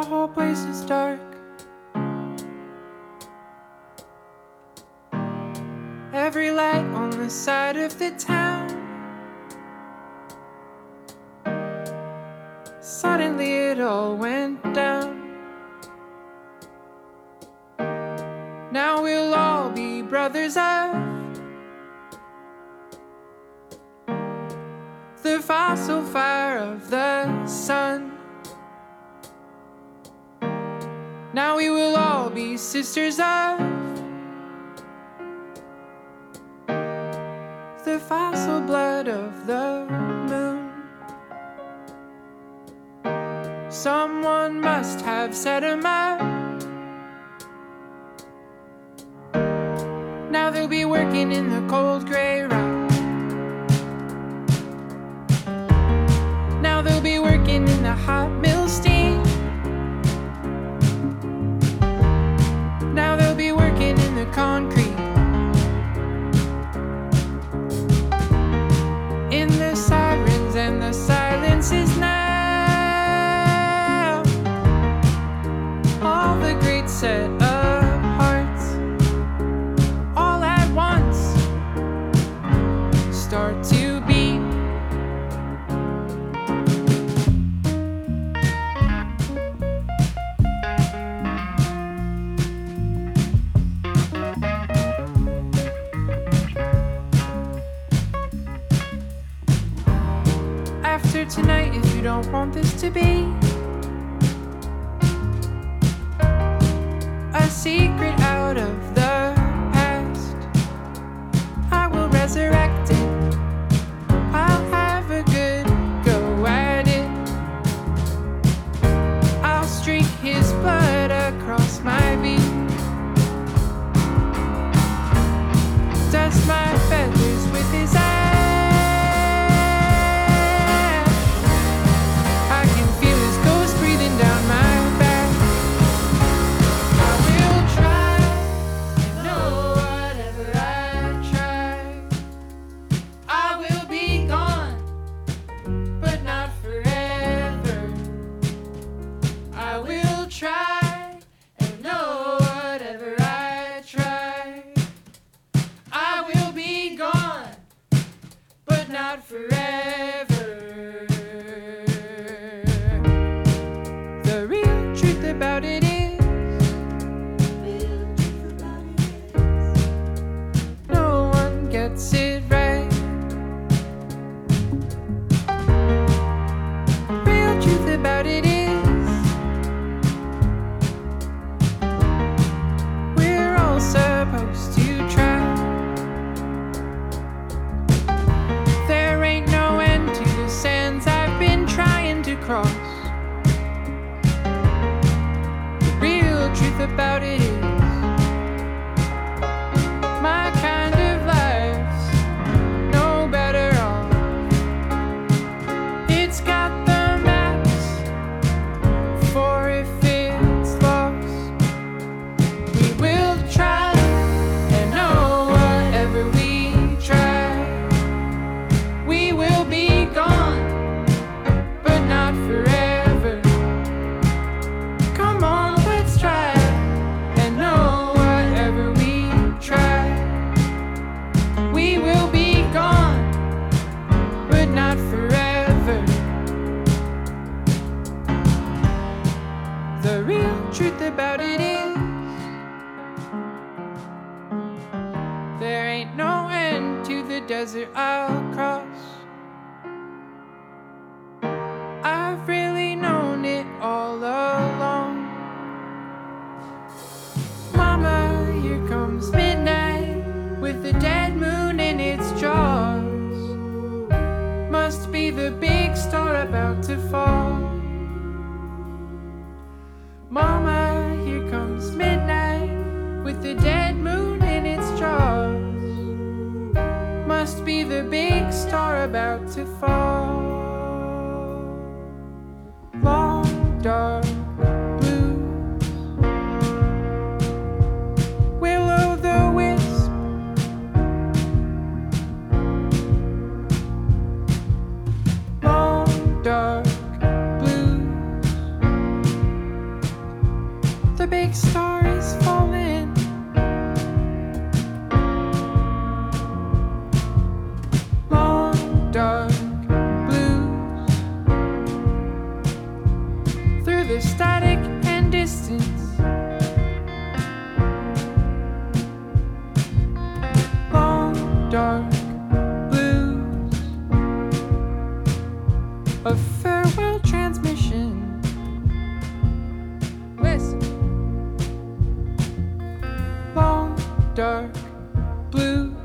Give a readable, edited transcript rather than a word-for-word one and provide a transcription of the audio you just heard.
whole place is dark. Every light on the side of the town. Suddenly it all went down. Now we'll all be brothers of the fossil fire of the sun. Now we will all be sisters of the fossil blood of the moon. Someone must have set 'em up. Now they'll be working in the cold gray rock. Now they'll be working in the hot mill steam. Now they'll be working in the concrete. In the sirens and the silences now. All the great set of hearts all at once start to beat. After tonight, if you don't want this to be a secret out of the past, I will resurrect it. I'll have a good go at it. I'll streak his blood across my beat. Dust my feathers with his ass. I can feel his ghost breathing down my back. I will try, you know, whatever I try. I will be gone, but not forever. I will try, and know whatever I try. I will be gone, but not forever. The real truth about it is, no one gets it right. Real truth about it is, we're all supposed to try. There ain't no end to the sands I've been trying to cross. The real truth about it is, my kind of life's no better off. It's got the maps for if it's lost. We will try, and know whatever we try. We will be gone, but not forever. Come on, let's try, and know whatever we try. We will be gone, but not forever. The real truth about it is, there ain't no end to the desert I'll cross. I've really known it all along. Mama, here comes midnight with the dead moon in its jaws. Must be the big star about to fall. Mama, here comes midnight with the dead moon in its jaws. Must be the big star about to fall. Long dark blues, will-o'-the-wisp, long dark blues, the big star is falling. Long, dark blues through the static and distance. Long, dark blues, a farewell transmission. Listen. Long, dark blues.